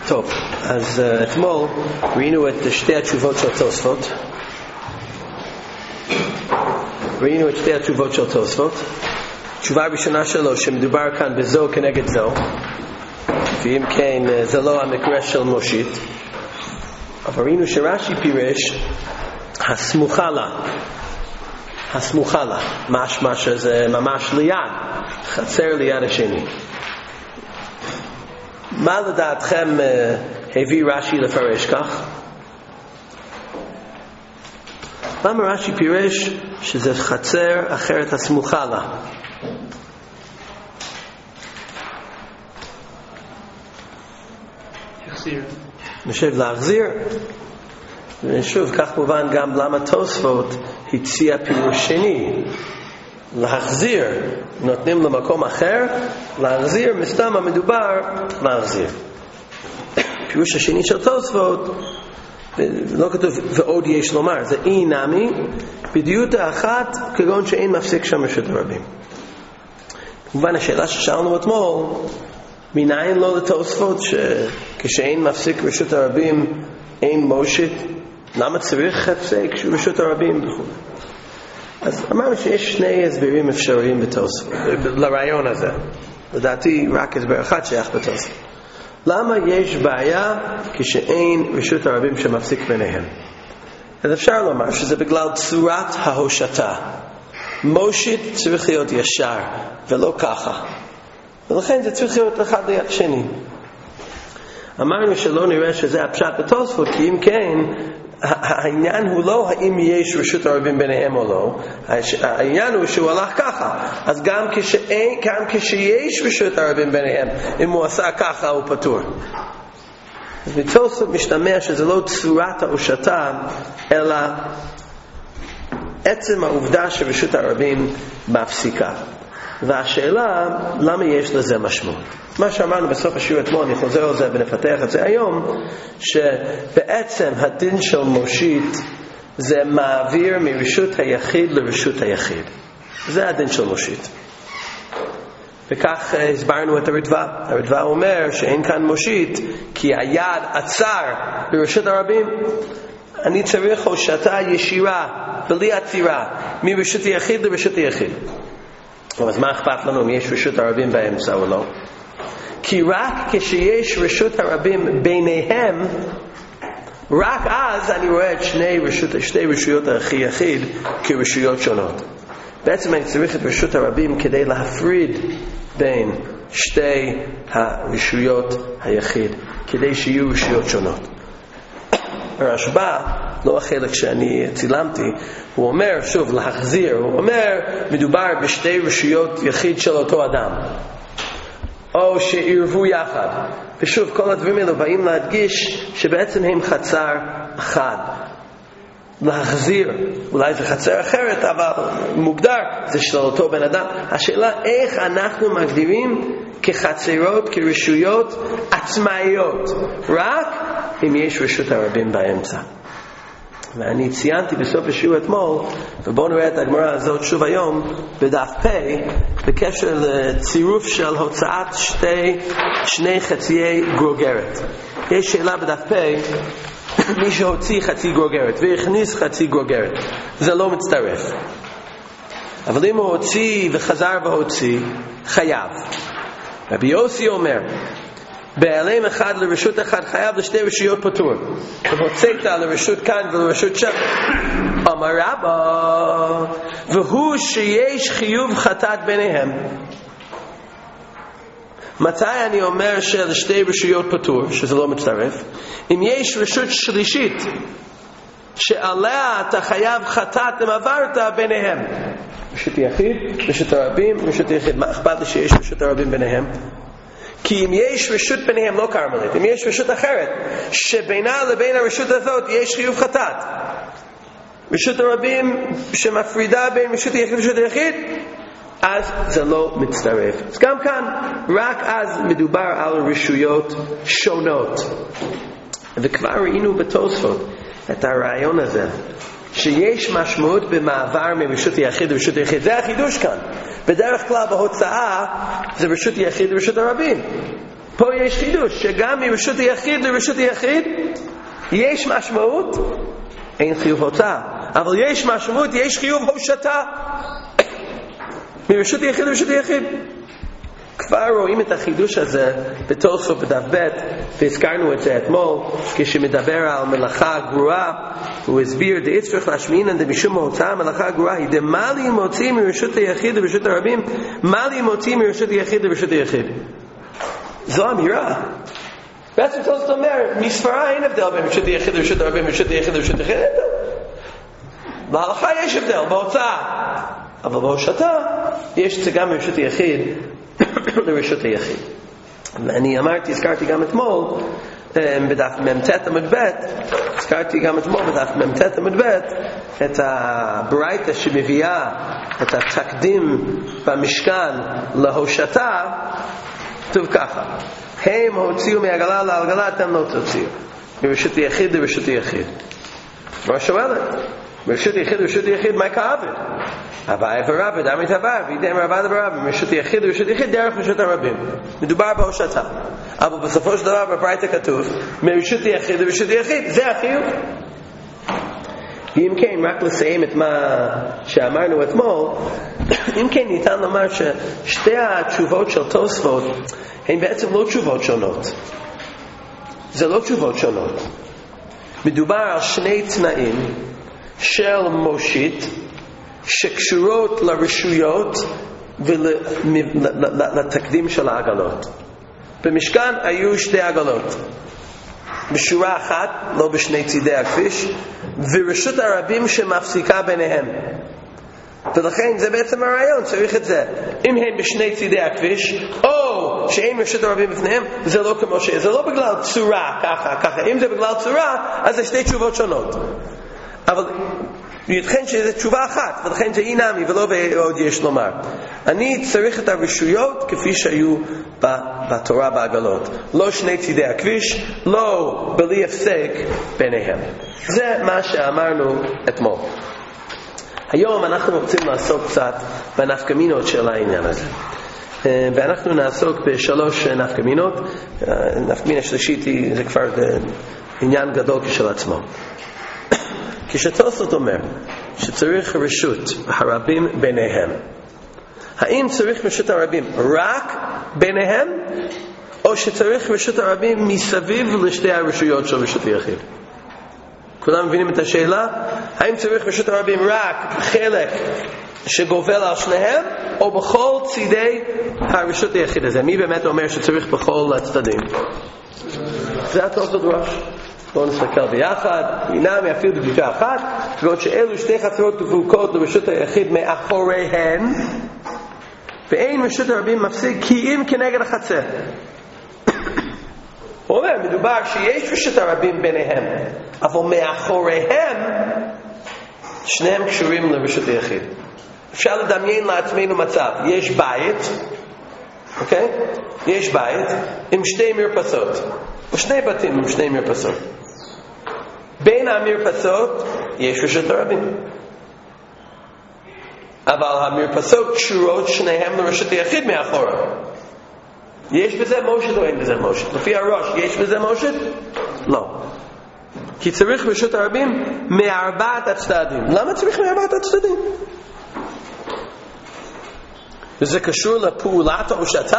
טוב, אז אתמול ראינו את שתי התשובות של תוספות. תשובה הראשונה שלו שמדובר כאן בזו כנגד זו, ואם כן זה לא המקרה של מושיט, אבל ראינו שרש"י פירש הסמוכה לה, משמע שזה ממש ליד, חצר ליד השני. מה לדעתכם הביא רש"י לפרש כך? למה רש"י פירש שזה חצר אחרת הסמוכה לה? להחזיר. ושוב, כך מובן גם למה תוספות הציע פירוש שני, להחזיר, נותנים למקום אחר, להחזיר, מסתם המדובר להחזיר. פירוש השני של תוספות לא כתוב ועוד יש לומר, זה אי נמי בדיוק האחת כגון שאין מפסיק שם רשות הרבים. כמובן השאלה ששאלנו אתמול, מניין לא לתוספות שכשאין מפסיק רשות הרבים אין מושיט, למה צריך הפסק רשות הרבים וכו'. אז אמרנו שיש שני הסברים אפשריים בתוספות לרעיון הזה, לדעתי רק הסבר אחד שייך בתוספות. למה יש בעיה כשאין רשות הרבים שמפסיק ביניהם? אז אפשר לומר שזה בגלל צורת ההושטה. מושיט צריך להיות ישר ולא ככה, ולכן זה צריך להיות אחד ליד שני. אמרנו שלא נראה שזה הפשט בתוספות, כי אם כן העניין הוא לא האם יש רשות הרבים ביניהם או לא, העניין הוא שהוא הלך ככה. אז גם כשיש רשות הרבים ביניהם, אם הוא עשה ככה הוא פטור. אז בתוספות משתמע שזה לא צורת ההושטה, אלא עצם העובדה שרשות הרבים מפסיקה. והשאלה, למה יש לזה משמעות? מה שאמרנו בסוף השיעור אתמול, אני חוזר על זה ונפתח את זה היום, שבעצם הדין של מושיט זה מעביר מרשות היחיד לרשות היחיד. זה הדין של מושיט. וכך הסברנו את הרדווה. הרדווה אומר שאין כאן מושיט כי היד עצר ברשות הרבים. אני צריך הושטה ישירה בלי עצירה מרשות היחיד לרשות היחיד. אז מה אכפת לנו אם יש רשות הרבים באמצע או לא? כי רק כשיש רשות הרבים ביניהם, רק אז אני רואה את שתי רשויות הכי יחיד כרשויות שונות. בעצם אני צריך את רשות הרבים כדי להפריד בין שתי הרשויות היחיד, כדי שיהיו רשויות שונות. הרשב"א, לא החלק שאני צילמתי, הוא אומר, שוב, להחזיר, הוא אומר, מדובר בשתי רשויות יחיד של אותו אדם, או שעירבו יחד. ושוב, כל הדברים האלו באים להדגיש שבעצם הם חצר אחד. להחזיר, אולי זה חצר אחרת, אבל מוגדר, זה של אותו בן אדם. השאלה איך אנחנו מגדירים כחצרות, כרשויות עצמאיות, רק אם יש רשות הרבים באמצע. ואני ציינתי בסוף השיעור אתמול, ובואו נראה את הגמרא הזאת שוב היום בדף פ' בקשר לצירוף של הוצאת שני חצאי גרוגרת. יש שאלה בדף פ', מי שהוציא חצי גרוגרת והכניס חצי גרוגרת, זה לא מצטרף. אבל אם הוא הוציא וחזר והוציא, חייב. רבי יוסי אומר, בעלם אחד לרשות אחד חייב לשתי רשויות פטור. הוצאת לרשות כאן ולרשות שם. אמר רבא, והוא שיש חיוב חטאת ביניהם. מתי אני אומר שלשתי רשויות פטור, שזה לא מצטרף? אם יש רשות שלישית שעליה אתה חייב חטאת אם עברת ביניהם. רשות יחיד, רשות הרבים, רשות יחיד. מה אכפת לי שיש רשות הרבים ביניהם? כי אם יש רשות ביניהם, לא קרמלית, אם יש רשות אחרת שבינה לבין הרשות הזאת יש חיוב חטאת, רשות הרבים שמפרידה בין רשות היחיד ורשות היחיד, אז זה לא מצטרף. אז גם כאן רק אז מדובר על רשויות שונות. וכבר ראינו בתוספות את הרעיון הזה שיש משמעות במעבר מרשות היחיד לרשות היחיד. זה החידוש כאן. בדרך כלל בהוצאה זה רשות יחיד ורשות הרבים. פה יש חידוש, שגם מרשות היחיד לרשות היחיד יש משמעות, אין חיוב הוצאה, אבל יש משמעות, יש חיוב הושטה מרשות היחיד לרשות היחיד. כבר רואים את החידוש הזה בתוספות בדף ב', והזכרנו את זה אתמול כשמדבר על מלאכה גרועה. הוא הסביר דאיצטרך להשמעינן דמשום ההוצאה מלאכה גרועה היא דמה לי מוציא מרשות היחיד לרשות הרבים, מה לי מוציא מרשות היחיד לרשות היחיד. זו אמירה. בעצם תוספות אומר מספרה אין הבדל בין רשות היחיד לרשות הרבים ורשות היחיד לרשות היחיד. בהלכה יש הבדל בהוצאה, אבל בהושטה יש את זה גם מרשות היחיד לרשות היחיד. ואני הזכרתי גם אתמול בדף מ"ט עמוד ב', את הברייתא שמביאה את התקדים במשכן להושטה. כתוב ככה: הם הוציאו מעגלה לעגלה, אתם לא תוציאו מרשות היחיד לרשות היחיד. מה שואלת? מרשות היחיד לרשות היחיד מה כאבד? אביי ורבד, עמית אביי, וידם רבד ורבד, מרשות היחיד לרשות היחיד דרך רשות הרבים. מדובר בהושטה. אבל בסופו של דבר בברייתא כתוב מרשות היחיד לרשות היחיד, זה החיוב. אם כן, רק לסיים את מה שאמרנו אתמול, אם כן ניתן לומר ששתי התשובות של תוספות הן בעצם לא תשובות שונות. זה לא תשובות שונות. מדובר על שני תנאים של מושיט שקשורות לרשויות ולתקדים של העגלות. במשכן היו שתי עגלות, בשורה אחת, לא בשני צידי הכביש, ורשות הרבים שמפסיקה ביניהם. ולכן זה בעצם הרעיון, צריך את זה. אם הם בשני צידי הכביש, או שאין רשות הרבים בפניהם, זה לא כמו זה לא בגלל צורה, ככה. אם זה בגלל צורה, אז זה שתי תשובות שונות. אבל יתכן שזה תשובה אחת, ולכן זה אינמי ולא ועוד יש לומר. אני צריך את הרשויות כפי שהיו בתורה בעגלות, לא שני צידי הכביש, לא בלי הפסק ביניהם. זה מה שאמרנו אתמול. היום אנחנו רוצים לעסוק קצת בנפקמינות של העניין הזה, ואנחנו נעסוק בשלוש נפקמינות. נפקמינה שלישית זה כבר עניין גדול כשל עצמו. כשתוספות אומר שצריך רשות הרבים ביניהם, האם צריך רשות הרבים רק ביניהם, או שצריך רשות הרבים מסביב לשתי הרשויות של רשות היחיד? כולם מבינים את השאלה? האם צריך רשות הרבים רק חלק שגובל על שניהם, או בכל צידי הרשות היחיד הזה? מי באמת אומר שצריך בכל הצדדים? זה התוספות ראש. בואו נסתכל ביחד. אינם אפילו בגישה אחת, ועוד שאלו שתי חצרות דבוקות לרשות היחיד מאחוריהן, ואין רשות הרבים מפסיק כי אם כנגד החצר. הוא אומר, מדובר שיש רשות הרבים ביניהם, אבל מאחוריהם שניהם קשורים לרשות היחיד. אפשר לדמיין לעצמנו מצב, יש בית, אוקיי? יש בית עם שתי מרפסות, או שני בתים עם שני מרפסות. בין המרפסות יש רשות הרבים, אבל המרפסות קשורות שניהם לרשות היחיד מאחורה. יש בזה מושת או אין בזה מושת? לפי הראש יש בזה מושת? לא, כי צריך רשות הרבים מארבעת הצדדים. למה צריך מארבעת הצדדים? וזה קשור לפעולת ההושטה?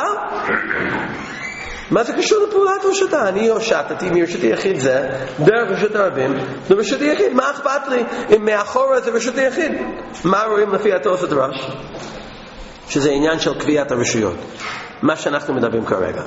מה זה קשור לפעולת ההושטה? אני הושטתי מרשות היחיד זה דרך רשות הרבים לרשות היחיד. מה אכפת לי אם מאחורה זה רשות היחיד? מה רואים לפי התוספות ראש? שזה עניין של קביעת הרשויות, מה שאנחנו מדברים כרגע.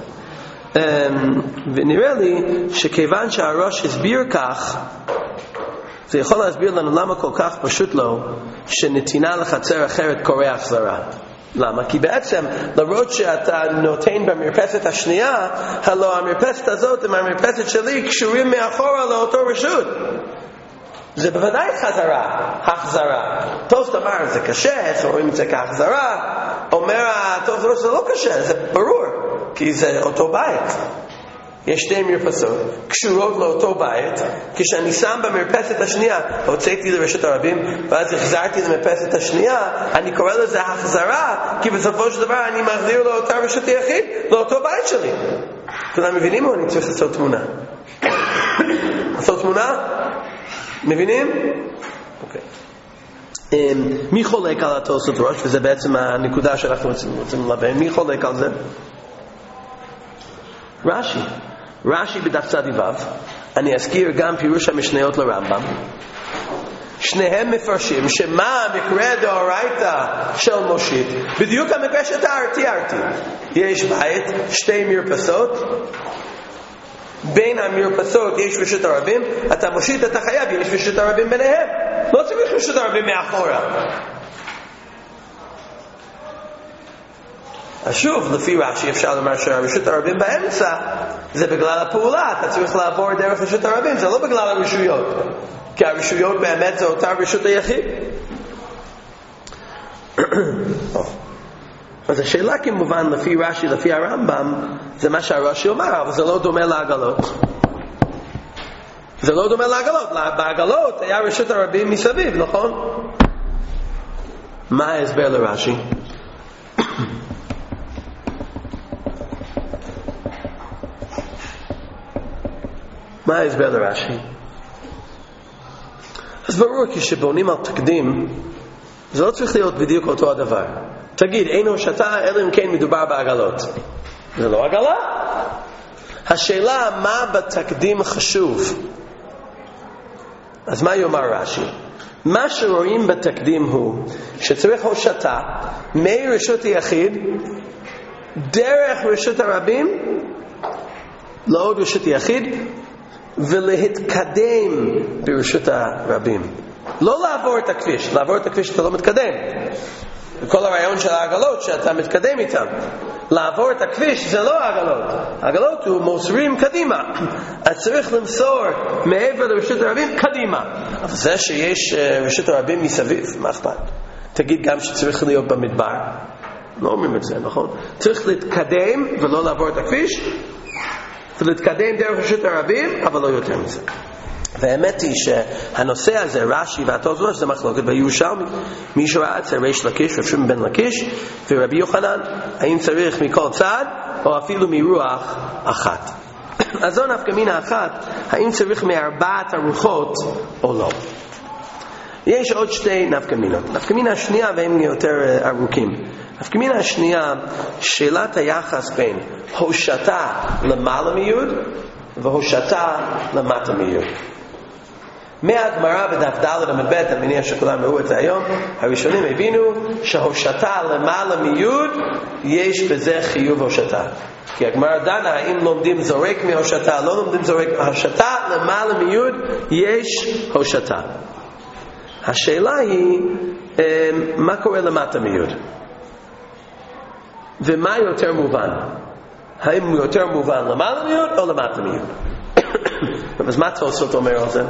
ונראה לי שכיוון שהראש הסביר כך, זה יכול להסביר לנו למה כל כך פשוט לו שנתינה לחצר אחרת קורא החזרה. למה? כי בעצם למרות שאתה נותן במרפסת השנייה, הלא המרפסת הזאת עם המרפסת שלי קשורים מאחורה לאותו רשות. זה בוודאי החזרה. טוב אמר זה קשה, רואים את זה כהחזרה. אומר טוב זה לא קשה, זה ברור, כי זה אותו בית. יש שתי מרפסות קשורות לאותו בית. כשאני שם במרפסת השנייה, הוצאתי לרשות הרבים ואז החזרתי למרפסת השנייה, אני קורא לזה החזרה, כי בסופו של דבר אני מחזיר לאותה רשות היחיד, לאותו בית שלי. כולם מבינים או אני צריך לעשות תמונה? לעשות תמונה? מבינים? אוקיי. מי חולק על התוספות ראש? וזה בעצם הנקודה שאנחנו רוצים ללבן. מי חולק על זה? רש"י בדף צ"ו. אני אזכיר גם פירוש המשניות לרמב"ם. שניהם מפרשים שמה המקרה דאורייתא של מושיט בדיוק המקרה שתיארתי. יש בית, שתי מרפסות, בין המרפסות יש רשות הרבים, אתה מושיט אתה חייב, יש רשות הרבים ביניהם, לא צריך רשות הרבים מאחורה. אז שוב, לפי רש"י אפשר לומר שהרשות הרבים באמצע זה בגלל הפעולה, אתה צריך לעבור דרך רשות הרבים, זה לא בגלל הרשויות, כי הרשויות באמת זה אותה רשות היחיד. אז השאלה כמובן לפי רש"י, לפי הרמב"ם, זה מה שהרש"י אומר, אבל זה לא דומה לעגלות. זה לא דומה לעגלות. בעגלות היה רשות הרבים מסביב, נכון? מה ההסבר לרש"י? מה ההסבר לרש"י? אז ברור כשבונים על תקדים זה לא צריך להיות בדיוק אותו הדבר. תגיד, אין הושטה אלא אם כן מדובר בעגלות. זה לא עגלה. השאלה מה בתקדים חשוב. אז מה יאמר רש"י? מה שרואים בתקדים הוא שצריך הושטה מרשות היחיד דרך רשות הרבים לעוד רשות היחיד ולהתקדם ברשות הרבים. לא לעבור את הכביש. לעבור את הכביש אתה לא מתקדם. כל הרעיון של העגלות שאתה מתקדם איתם. לעבור את הכביש זה לא העגלות. העגלות הוא מוסרים קדימה. אז צריך למסור מעבר לרשות הרבים קדימה. אבל זה שיש רשות הרבים מסביב, מה אכפת? תגיד גם שצריך להיות במדבר. לא אומרים את זה, נכון? צריך להתקדם ולא לעבור את הכביש. ולהתקדם דרך רשות הרבים, אבל לא יותר מזה. והאמת היא שהנושא הזה, רש"י והתוספות, זה מחלוקת בירושלמי. מישהו ראה אצל ריש לקיש, רב שמעון בן לקיש, ורבי יוחנן, האם צריך מכל צד, או אפילו מרוח אחת. אז זו נפקא מינה אחת, האם צריך מארבעת הרוחות, או לא. יש עוד שתי נפקא מינות. נפקא מינה השנייה, והם יותר ארוכים. נפקא מינה השנייה, שאלת היחס בין הושטה למעלה מיוד, והושטה למטה מיוד. מהגמרא בדף ד' עמוד ב', אני מניח שכולם ראו את זה היום, הראשונים הבינו שהושטה למעלה מיוד יש בזה חיוב הושטה. כי הגמרא דנה האם לומדים זורק מהושטה, לא לומדים זורק, הושטה למעלה מיוד יש הושטה. השאלה היא מה קורה למטה מיוד? ומה יותר מובן? האם הוא יותר מובן למעלה מיוד או למטה מיוד? אז מה תוספות אומר על זה?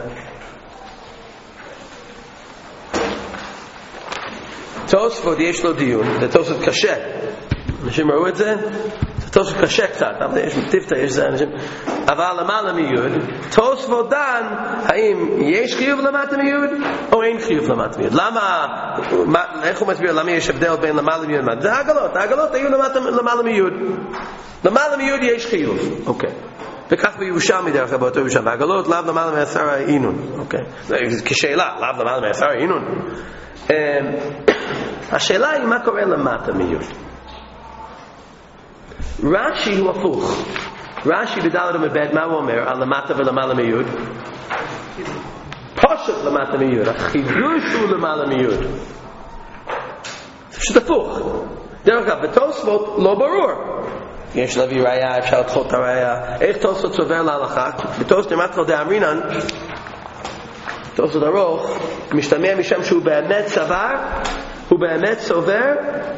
תוספות יש לו דיון, זה תוספות קשה. אנשים ראו את זה? זה תוספות קשה קצת, אבל יש מטיפתא, יש זה אנשים. אבל למעלה מיוד, תוספות דן, האם יש חיוב למטה מיוד או אין חיוב למטה מיוד? למה, איך הוא מסביר, למה יש הבדל בין למעלה מיוד? זה העגלות, העגלות היו למעלה מיוד. למעלה מיוד יש חיוב, אוקיי. וכך בירושלמי דרך באותו ירושלמי, והעגלות לאו למעלה מעשר אינון, אוקיי. כשאלה, לאו למעלה מעשר אינון. השאלה היא מה קורה למטה מיוד. רש"י הוא הפוך. רש"י בד' עמוד ב' מה הוא אומר על למטה ולמעלה מיוד? פשוט למטה מיוד. החידוש הוא למעלה מיוד. פשוט הפוך. דרך אגב, בתוספות לא ברור. יש להביא ראיה, אפשר לדחות את הראיה. איך תוספות סובר להלכה? בתוספות נמתחל דאמרינן, תוספות ארוך, משתמע משם שהוא באמת סבר, הוא באמת סובר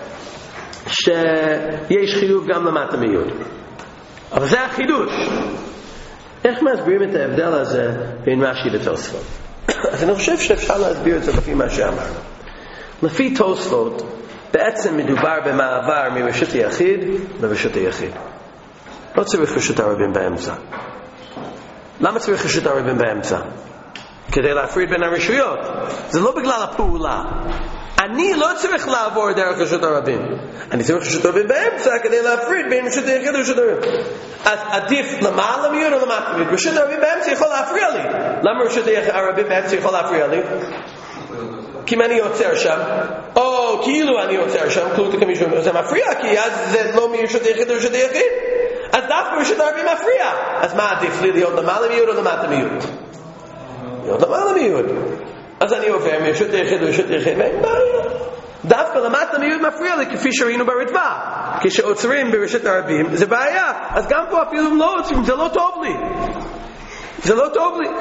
שיש חיוב גם למטה מיוד. אבל זה החידוש. איך מסבירים את ההבדל הזה בין רש"י לתוספות? אז אני חושב שאפשר להסביר את זה לפי מה שאמרנו. לפי תוספות בעצם מדובר במעבר מרשות היחיד לרשות היחיד. לא צריך רשות הרבים באמצע. למה צריך רשות הרבים באמצע? כדי להפריד בין הרשויות. זה לא בגלל הפעולה. אני לא צריך לעבור דרך רשות הרבים, אני צריך רשות הרבים באמצע כדי להפריד בין רשות היחיד לרשות הרבים. אז עדיף למעלה מיוד או למטה מיוד? רשות הרבים באמצע יכול להפריע לי. למה רשות הרבים באמצע יכול להפריע לי? כי אם אני עוצר שם, או כאילו אני עוצר שם, זה מפריע, כי אז זה לא מרשות היחיד לרשות היחיד. אז דווקא רשות הרבים מפריע. אז מה עדיף לי, להיות למעלה מיוד או למטה מיוד? להיות למעלה מיוד. אז אני עובר מרשות היחיד לרשות היחיד, ואין בעיה. דווקא למטה מיוד מפריע לי, כפי שראינו ברתב"א. כשעוצרים ברשות הרבים, זה בעיה. אז גם פה אפילו אם לא עוצרים, זה לא טוב לי. זה לא טוב לי.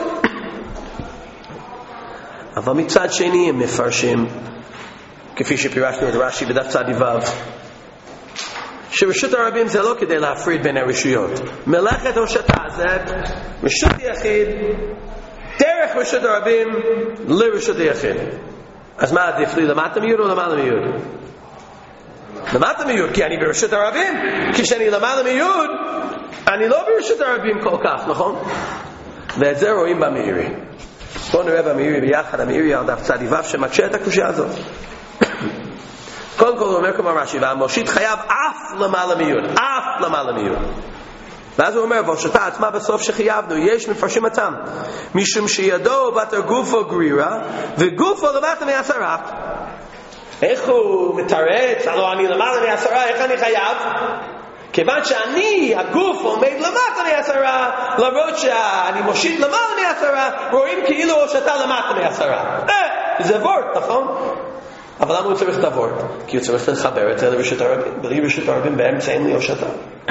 אבל מצד שני הם מפרשים, כפי שפירשנו את רש"י בדף צ"ו, שרשות הרבים זה לא כדי להפריד בין הרשויות. מלאכת הושטה זה רשות היחיד דרך רשות הרבים לרשות היחיד. אז מה עדיף לי, למטה מיוד או למעלה מיוד? למטה מיוד, כי אני ברשות הרבים. כשאני למעלה מיוד אני לא ברשות הרבים כל כך, נכון? ואת זה רואים במאירי. בואו נראה במאירי ביחד, המאירי על דף צ"ו שמקשה את הקושיה הזאת. קודם כל הוא אומר כמו רש"י, והמושיט חייב אף למעלה מיוד, אף למעלה מיוד. ואז הוא אומר, והושטה עצמה בסוף שחייבנו, יש מפרשים אותם, משום שידו בתר גופו גרירה, וגופו למטה מעשרה. איך הוא מתרץ, הלוא אני למעלה מעשרה, איך אני חייב? כיוון שאני, הגוף עומד למטה מעשרה, למרות שאני מושיט למעלה מעשרה, רואים כאילו הושטה למטה מעשרה. זה וורט, נכון? אבל למה הוא צריך את הוורט? כי הוא צריך לחבר את זה לרשות הרבים, בלי רשות הרבים באמצע אין לי הושטה.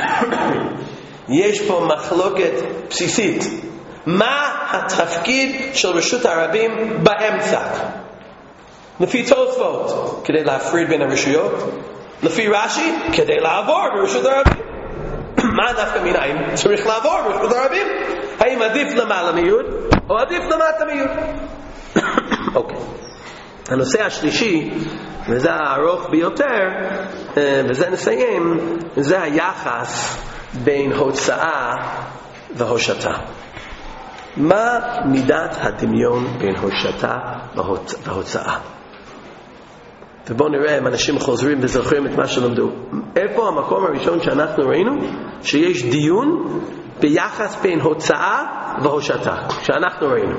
יש פה מחלוקת בסיסית. מה התפקיד של רשות הרבים באמצע? לפי תוספות, כדי להפריד בין הרשויות. לפי רש"י, כדי לעבור ברשות הרבים. מה דווקא מנין? צריך לעבור ברשות הרבים. האם עדיף למעלה מיוד או עדיף למטה מיוד? אוקיי. הנושא השלישי, וזה הארוך ביותר, וזה נסיים, זה היחס בין הוצאה והושטה. מה מידת הדמיון בין הושטה והוצאה? ובואו נראה אם אנשים חוזרים וזוכרים את מה שלמדו. איפה המקום הראשון שאנחנו ראינו שיש דיון ביחס בין הוצאה והושטה שאנחנו ראינו?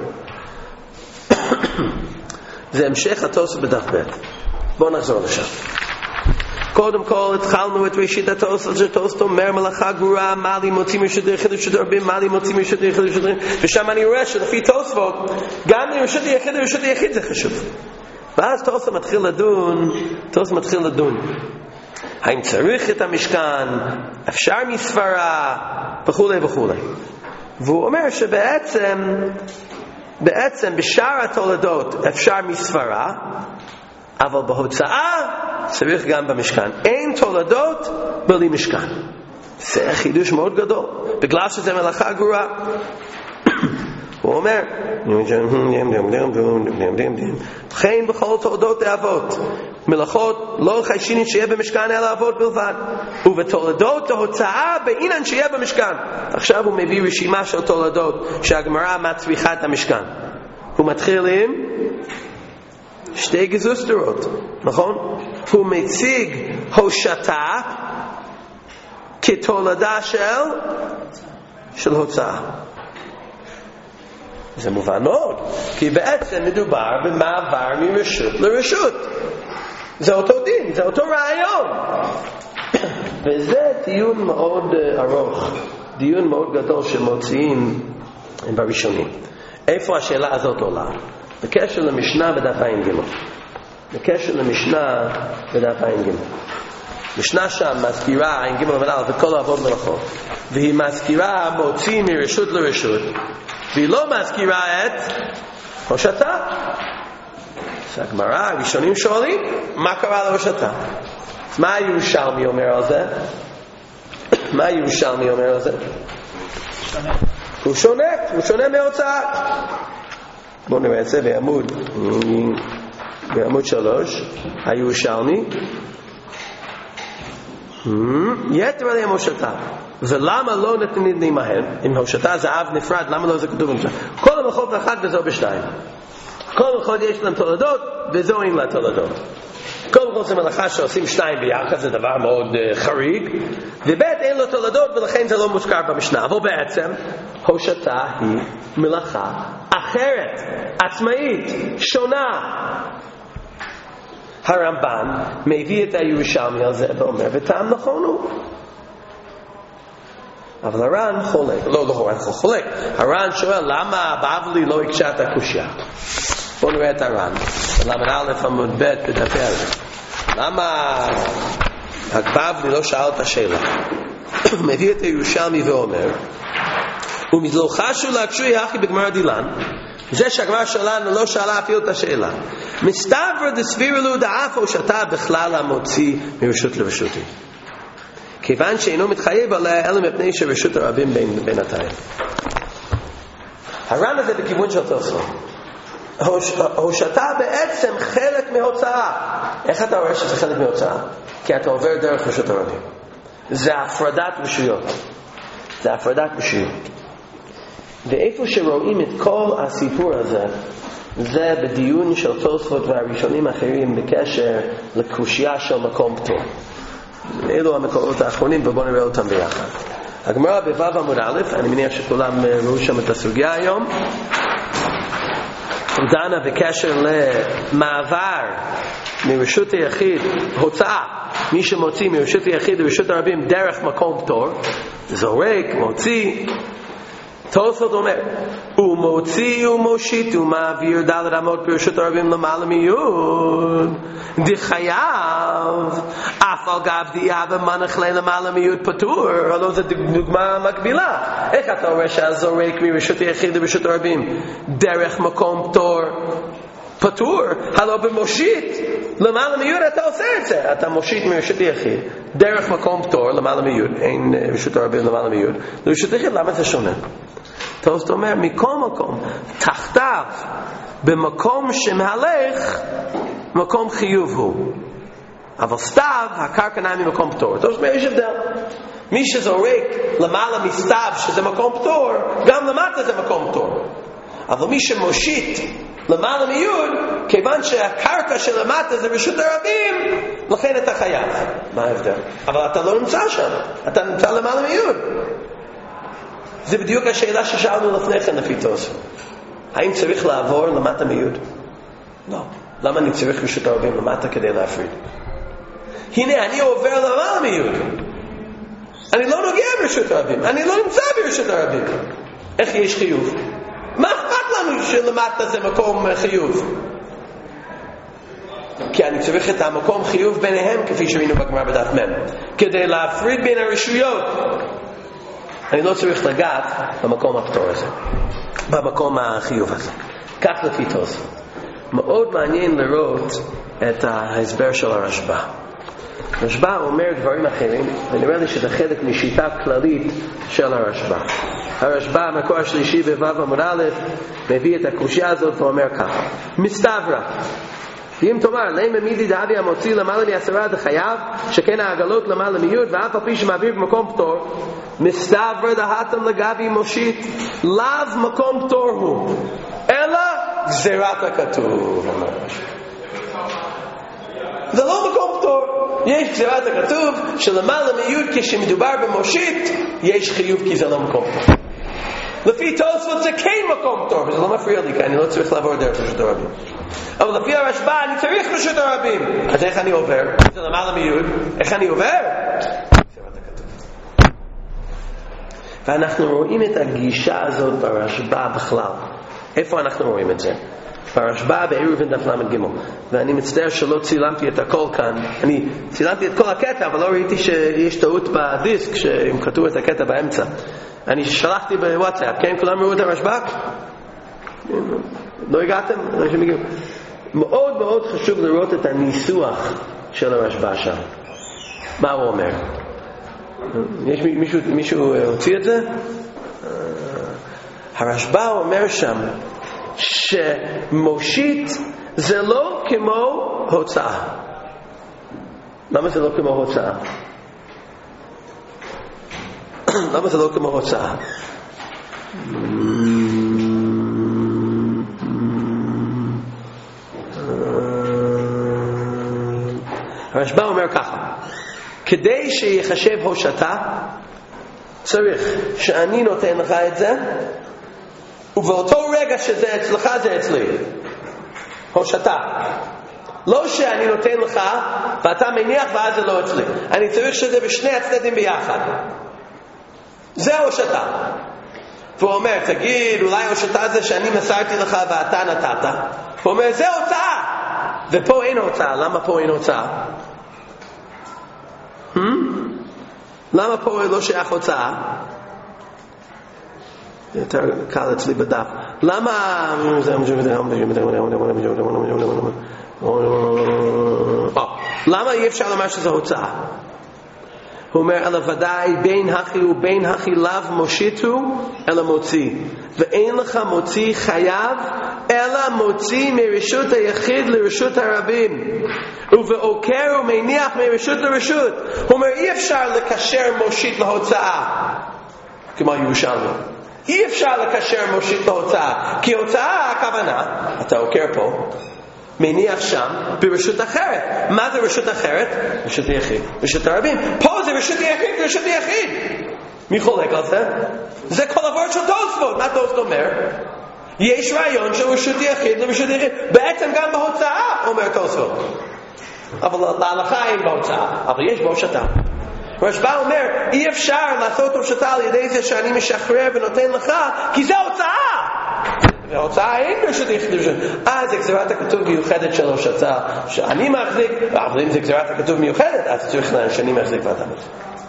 זה המשך התוספות בדף ב'. בואו נחזור לשם. קודם כל התחלנו את ראשית התוספות, שתוספות אומר מלאכה גמורה, מה לי מוציא מרשות היחיד לרשות הרבים, מה לי מוציא מרשות היחיד לרשות הרבים, ושם אני רואה שלפי תוספות גם מרשות היחיד לרשות היחיד זה חשוב. ואז תוספות מתחיל לדון האם צריך את המשכן, אפשר מספרה וכו' וכו'. והוא אומר שבעצם בשאר התולדות אפשר מספרה, אבל בהוצאה צריך גם במשכן. אין תולדות בלי משכן. זה חידוש מאוד גדול, בגלל שזה מלאכה גמורה. הוא אומר וכן בכל תולדות האבות מלאכות לא חיישינית שיהיה במשכן אלא אבות בלבד, ובתולדות ההוצאה בעינן שיהיה במשכן. עכשיו הוא מביא רשימה של תולדות שהגמרא מצריכה את המשכן. הוא מתחיל עם שתי גזוסטרות, נכון? הוא מציג הושטה כתולדה של הוצאה. זה מובן מאוד, כי בעצם מדובר במעבר מרשות לרשות. זה אותו דין, זה אותו רעיון. וזה דיון מאוד ארוך, דיון מאוד גדול שמוציאים בראשונים. איפה השאלה הזאת עולה? בקשר למשנה בדף ע"ג. בקשר למשנה בדף ע"ג. משנה שם מזכירה ע"ג למעלה וכל האבות מלאכות, והיא מזכירה מוציא מרשות לרשות, והיא לא מזכירה את הושטה. הגמרא, הראשונים שואלים מה קרה להושטה. מה ירושלמי אומר על זה? מה ירושלמי אומר על זה? הוא שונה מהוצאה. בואו נראה את זה בעמוד 3 הירושלמי. יתר עליהם הושטה. ולמה לא נתנים מהם? אם הושטה זהב נפרד, למה לא זה כתוב במשנה? כל המלאכות באחת וזו בשתיים. כל אחד יש להם תולדות, וזו אין לה תולדות. קודם כל זה מלאכה שעושים שניים ביחד, זה דבר מאוד חריג, ובית אין לו תולדות ולכן זה לא מוזכר במשנה. אבל בעצם הושטה היא מלאכה אחרת, עצמאית, שונה. הרמב"ן מביא את הירושלמי על זה ואומר, וטעם נכון הוא. אבל הר"ן חולק, חולק. הר"ן שואל למה הבבלי לא הקשה את הקושיה. בואו נראה את הר"ן, למד א' עמוד ב' בדף א'. למה הבבלי לא שאל את השאלה? מביא את הירושלמי ואומר, ומזלו חשו להקשוי הכי בגמר דילן, זה שהגמר שלנו לא שאלה אפילו את השאלה. מסתבר דסביר לו דאף או שאתה בכלל המוציא מרשות לרשותי. כיוון שאינו מתחייב עליה אלא מפני שרשות הרבים בינתיים. הר"ן הזה בכיוון של תוספות. הושטה בעצם חלק מהוצאה. איך אתה רואה שזה חלק מהוצאה? כי אתה עובר דרך רשות הרבים. זה הפרדת רשויות. זה הפרדת רשויות. ואיפה שרואים את כל הסיפור הזה, זה בדיון של תוספות והראשונים האחרים בקשר לקושיה של מקום פטור. אלו המקורות האחרונים ובואו נראה אותם ביחד. הגמרא בו' עמוד א', אני מניח שכולם ראו שם את הסוגיה היום, דנה בקשר למעבר מרשות היחיד, הוצאה, מי שמוציא מרשות היחיד לרשות הרבים דרך מקום פטור, זורק, מוציא. תוספות אומר, הוא מוציא ומושיט ומעביר ד' אמות ברשות הרבים למעלה מיוד דחייב אף על גב דיה ומנח למעלה מיוד פטור. הלוא זו דוגמה מקבילה. איך אתה רואה שהזורק מרשות היחיד לרשות הרבים דרך מקום פטור פטור? הלוא במושיט למעלה מיוד אתה עושה את זה, אתה מושיט מרשות היחיד דרך מקום פטור למעלה מיוד, אין רשות הרבים למעלה מיוד לרשות היחיד. למה זה שונה? תוספות אומר, מכל מקום תחתיו במקום שמהלך מקום חיוב הוא, אבל סתיו הקרקע נעה ממקום פטור. תוספות אומר, יש הבדל. מי שזורק למעלה מסתיו שזה מקום פטור, גם למטה זה מקום פטור. אבל מי שמושיט למעלה מיוד, כיוון שהקרקע של למטה זה רשות הרבים, לכן אתה חייב. מה ההבדל? אבל אתה לא נמצא שם, אתה נמצא למעלה מיוד. זה בדיוק השאלה ששאלנו לפני כן לפי תוספות. האם צריך לעבור למטה מיוד? לא. למה אני צריך רשות הרבים למטה כדי להפריד? הנה, אני עובר למעלה מיוד. אני לא נוגע ברשות הרבים. אני לא נמצא ברשות הרבים. איך יש חיוב? מה אכפת לנו שלמטה זה מקום חיוב? כי אני צריך את המקום חיוב ביניהם, כפי שראינו בגמרא בדף מ', כדי להפריד בין הרשויות. אני לא צריך לגעת במקום הפטור הזה, במקום החיוב הזה. כך לפי תוספות. מאוד מעניין לראות את ההסבר של הרשב"א. הרשב"א אומר דברים אחרים, ונראה לי שזה חלק משיטה כללית של הרשב"א. הרשב"א, המקור השלישי בו' עמוד א', מביא את הקושיה הזאת ואומר ככה: מסתברא, אם תאמר למה מידי דאבי המוציא למעלה מעשרה דחייב, שכן העגלות למעלה מיוד, ואף על פי שמעביר במקום פטור, מסתברא דהתם לגבי מושיט, לאו מקום פטור הוא, אלא גזירת הכתוב. זה לא מקום פטור. יש גזירת הכתוב שלמעלה מיוד כשמדובר במושיט יש חיוב, כי זה לא מקום פטור. לפי תוספות זה כן מקום פטור, וזה לא מפריע לי, כי אני לא צריך לעבור דרך רשות הרבים. אבל לפי הרשב"א אני צריך רשות הרבים. אז איך אני עובר? זה למעלה מיוד. איך אני עובר? גזירת הכתוב. ואנחנו רואים את הגישה הזאת ברשב"א בכלל. איפה אנחנו רואים את זה? ברשב"א בעירובין דף למד ג'. ואני מצטער שלא צילמתי את הכל כאן. אני צילמתי את כל הקטע, אבל לא ראיתי שיש טעות בדיסק שהם כתבו את הקטע באמצע. אני שלחתי בוואטסאפ. כן, כולם ראו את הרשב"א? לא הגעתם? מאוד מאוד חשוב לראות את הניסוח של הרשב"א שם. מה הוא אומר? יש מישהו הוציא את זה? הרשב"א אומר שם שמושיט זה לא כמו הוצאה. למה זה לא כמו הוצאה? למה זה לא כמו הוצאה? הרשב"א אומר ככה, כדי שיחשב הושטה צריך שאני נותן לך את זה, ובאותו רגע שזה אצלך זה אצלי. הושטה. לא שאני נותן לך ואתה מניח ואז זה לא אצלי. אני צריך שזה בשני הצדדים ביחד. זה הושטה. והוא אומר, תגיד, אולי הושטה זה שאני מסרתי לך ואתה נתת. הוא אומר, זה הוצאה. ופה אין הוצאה. למה פה אין הוצאה? למה פה לא שייך הוצאה? יותר קל אצלי בדף. למה אי אפשר לומר שזה הוצאה? הוא אומר, אלא ודאי בין הכי ובין הכי לאו מושיטו אלא מוציא, ואין לך מוציא חייב אלא מוציא מרשות היחיד לרשות הרבים, ובעוקר ומניח מרשות לרשות. הוא אומר, אי אפשר לקשר מושיט להוצאה כמו ירושלמי. אי אפשר לקשר מושיט להוצאה, כי הוצאה הכוונה אתה עוקר פה, מניח שם ברשות אחרת. מה זה רשות אחרת? רשות היחיד, רשות הרבים. פה זה רשות היחיד ורשות היחיד. מי חולק על זה? זה כל עבור של תוספות. מה תוספות אומר? יש רעיון של רשות היחיד לרשות היחיד, בעצם גם בהוצאה אומר תוספות, אבל להלכה אין בהוצאה, אבל יש בהושטה. רשב"א אומר, אי אפשר לעשות הושטה על ידי זה שאני משחרר ונותן לך, כי זה הוצאה. וההוצאה אין ברשות היחיד. אז זה גזירת הכתוב מיוחדת של הושטה שאני מחזיק, אבל אם זה גזירת הכתוב מיוחדת, אז צריך שאני מחזיק ואתה מחזיק.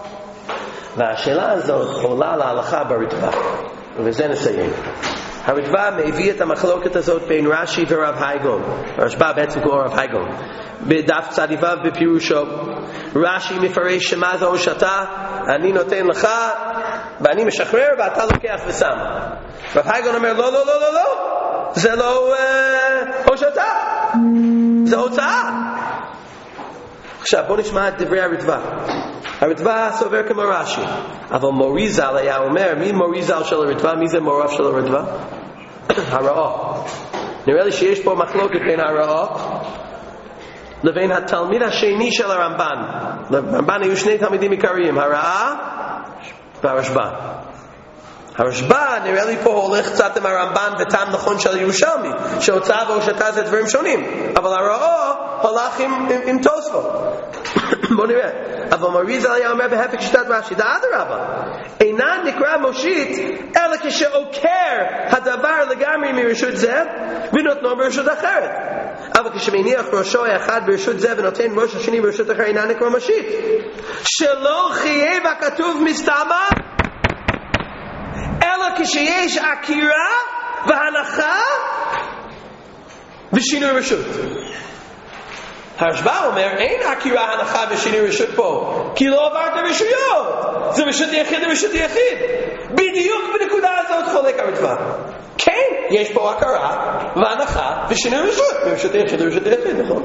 והשאלה הזאת עולה להלכה ברטב"א, ובזה נסיים. הרטב"א מביא את המחלוקת הזאת בין רש"י ורב הייגון. הרשב"א בעצם קורא רב הייגון בדף צ"ו בפירושו. רש"י מפרש שמה זה הושטה? אני נותן לך ואני משחרר ואתה לוקח ושם. רב הייגון אומר לא לא לא לא לא, זה לא הושטה, זה הוצאה. עכשיו בוא נשמע את דברי הרטב"א. הרטב"א סובר כמו רש"י, אבל מוריזל היה אומר, מי מוריזל של הרטב"א? מי זה מורף של הרטב"א? הרעה. נראה לי שיש פה מחלוקת בין הרעה לבין התלמיד השני של הרמב"ן. לרמב"ן היו שני תלמידים עיקריים, הרעה והרשב"א. הרשב"א נראה לי פה הולך קצת עם הרמב"ן וטעם נכון של ירושלמי, שהוצאה והושטה זה דברים שונים, אבל הרעה הולך עם תוספות. בוא נראה. אבל מוריזל היה אומר בהפך שיטת רש"י, אדרבה, אינה נקרא מושיט אלא כשעוקר הדבר לגמרי מרשות זה ונותנו ברשות אחרת. אבל כשמניח ראשו האחד ברשות זה ונותן ראש השני ברשות אחרת, אינה נקרא מושיט. שלא חייב הכתוב מסתמה אלא כשיש עקירה והנחה ושינוי רשות. הרשב"א אומר, אין עקירה, הנחה ושינוי רשות פה, כי לא עברת רשויות. זה רשות יחיד ורשות יחיד. בדיוק בנקודה הזאת חולק הרטב"א. כן, יש פה הכרה והנחה ושינוי רשות, מרשות יחיד ורשות יחיד, נכון?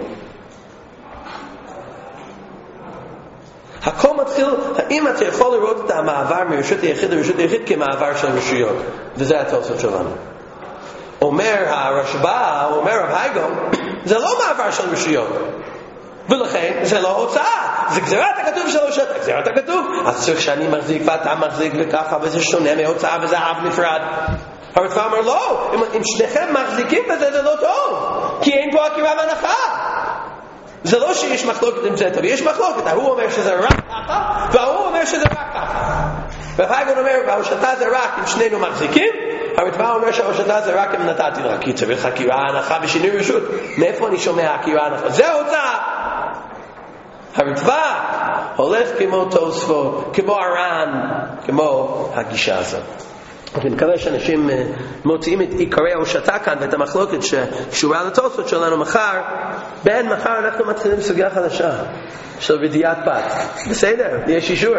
הכל מתחיל, האם אתה יכול לראות את המעבר מרשות יחיד לרשות יחיד כמעבר של רשויות? וזה התוספות שלנו. אומר הרשב"א, אומר רב הייגון, זה לא מעבר של רשויות, ולכן זה לא הוצאה, זה גזירת הכתוב של הושטה. גזירת הכתוב, אז צריך שאני מחזיק ואתה מחזיק וככה, וזה שונה מהוצאה וזה אב נפרד. הרטב"א אומר לא, אם שניכם מחזיקים בזה זה לא טוב, כי אין פה עקירה והנחה. זה לא שיש מחלוקת עם זה טוב, יש מחלוקת, ההוא אומר שזה רק ככה וההוא אומר שזה רק ככה. רב הייגון אומר וההושטה זה רק אם שנינו מחזיקים, הרטב"א אומר שההושטה זה רק אם נתתי לך, כי צריך עקירה, הנחה ושינוי רשות. מאיפה אני שומע עקירה, הנחה? זה הוצאה. הרטב"א הולך כמו תוספות, כמו הר"ן, כמו הגישה הזאת. אני מקווה שאנשים מוצאים את עיקרי ההושטה כאן ואת המחלוקת שקשורה לתוספות שלנו. מחר אנחנו מתחילים סוגיה חדשה של רדיעת פת. בסדר? יש אישור.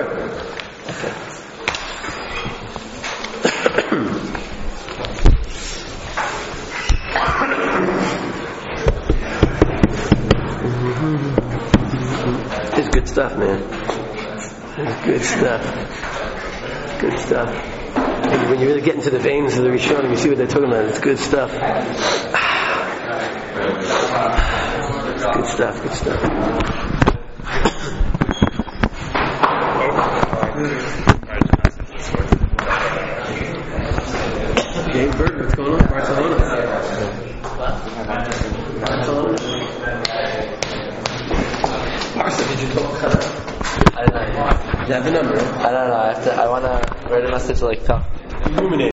It's good stuff, man. It's good stuff. Good stuff. When you really get into the veins of the Rishonim, you see what they're talking about. It's good stuff. It's good stuff. Good stuff. Bert, what's going on? Barcelona. Barca, did you talk? I don't know. You have the number. I don't know. I want to write a message like Tom. Ruminate.